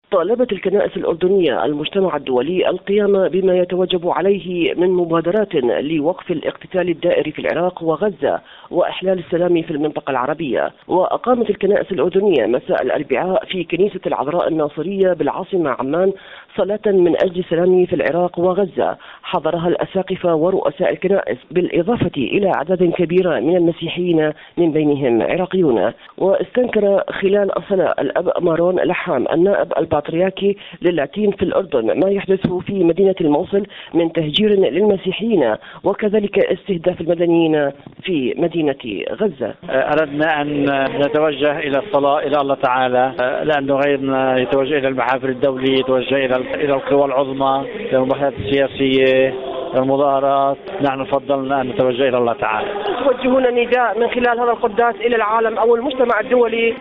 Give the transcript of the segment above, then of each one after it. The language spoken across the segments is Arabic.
طالبت الكنائس الأردنية المجتمع الدولي القيام بما يتوجب عليه من مبادرات لوقف الاقتتال الدائري في العراق وغزة وإحلال السلام في المنطقة العربية. وأقامت الكنائس الأردنية مساء الأربعاء في كنيسة العذراء الناصرية بالعاصمة عمان صلاة من أجل السلام في العراق وغزة، حضرها الأساقفة ورؤساء الكنائس بالإضافة إلى أعداد كبيرة من المسيحيين من بينهم عراقيون. واستنكر خلال الصلاة الأب مارون لحام النائب البطريركي للاتين في الأردن ما يحدث في مدينة الموصل من تهجير للمسيحيين وكذلك استهداف المدنيين في مدينة غزة. أردنا أن نتوجه إلى الصلاة إلى الله تعالى، لأنه غيرنا يتوجه إلى المحافل الدولية، يتوجه إلى القوى العظمى، إلى المباحثات السياسية، المظاهرات. نحن فضلنا أن نتوجه إلى الله تعالى. توجهون نداء من خلال هذا القداس إلى العالم أو المجتمع الدولي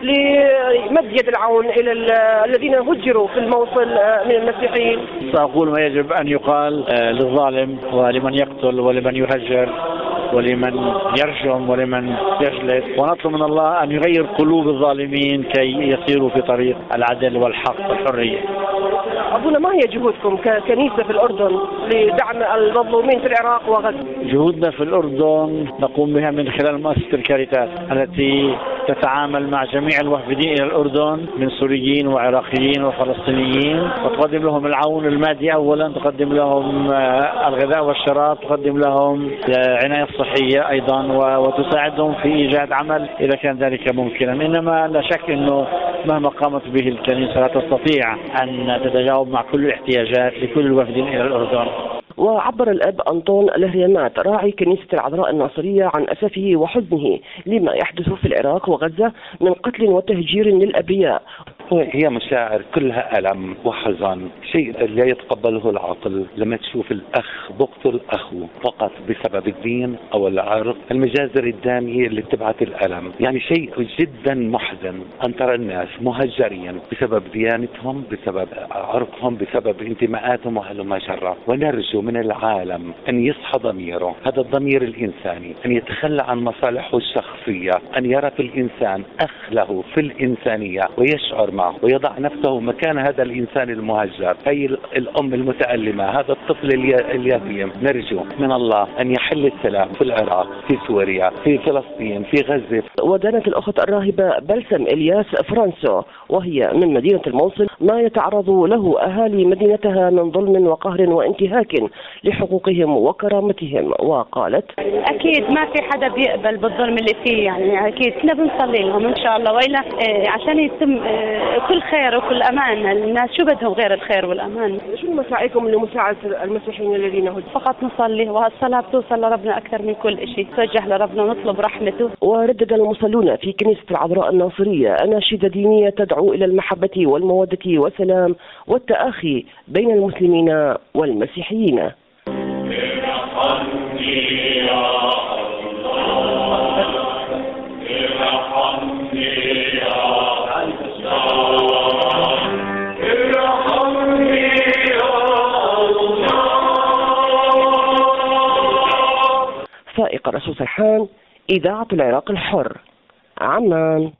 لمد يد العون إلى الذين هجروا في الموصل من المسيحيين. سأقول ما يجب أن يقال للظالم ولمن يقتل ولمن يهجر ولمن يرجم ولمن يجلد، ونطلب من الله أن يغير قلوب الظالمين كي يسيروا في طريق العدل والحق والحرية. أبونا، ما هي جهودكم ككنيسة في الأردن لدعم المظلومين في العراق وغزة؟ جهودنا في الأردن نقوم بها من خلال مؤسسة الكاريتاس التي تتعامل مع جميع الوافدين إلى الأردن من سوريين وعراقيين وفلسطينيين، وتقدم لهم العون المادي أولا، تقدم لهم الغذاء والشراب، تقدم لهم العناية الصحية أيضا، وتساعدهم في إيجاد عمل إذا كان ذلك ممكنا. إنما لا شك أنه مهما قامت به الكنيسة لا تستطيع أن تتجاوب مع كل الاحتياجات لكل الوافدين إلى الأردن. وعبر الأب أنطون الهريمات راعي كنيسة العذراء الناصرية عن أسفه وحزنه لما يحدث في العراق وغزة من قتل وتهجير للأبرياء. هي مشاعر كلها ألم وحزن، شيء لا يتقبله العقل لما تشوف الأخ بقتل أخوه فقط بسبب الدين أو العرق، المجازر الدامية اللي بتبعث الألم. يعني شيء جدا محزن أن ترى الناس مهجرين بسبب ديانتهم، بسبب عرقهم، بسبب انتماءاتهم وهلما جرى. ونرجو من العالم أن يصحى ضميره، هذا الضمير الإنساني، أن يتخلى عن مصالحه الشخصية، أن يرى في الإنسان أخ له في الإنسانية ويشعر معه ويضع نفسه مكان هذا الإنسان المهجر. هي الأم المتألمة، هذا الطفل اليتيم. نرجو من الله أن يحل السلام في العراق، في سوريا، في فلسطين، في غزة. ودانت الأخت الراهبة بلسم إلياس فرانسو وهي من مدينة الموصل ما يتعرض له أهالي مدينتها من ظلم وقهر وانتهاك لحقوقهم وكرامتهم. وقالت: أكيد ما في حدا بيقبل بالظلم اللي فيه، يعني أكيد احنا بنصلي لهم إن شاء الله، وإلا عشان يتم كل خير وكل أمان. الناس شو بدهم غير الخير والأمان؟ شو مساعيكم لمساعدة المسيحيين الذين هجروا؟ فقط نصلي، وهالصلاة بتوصل لربنا أكثر من كل شيء، توجه لربنا ونطلب رحمته. وردد المصلون في كنيسة العذراء الناصرية أناشيد دينية تدعو إلى المحبة والمودة والسلام والتآخي بين المسلمين والمسيحيين. فائق رسول سرحان، إذاعة العراق الحر، عمان.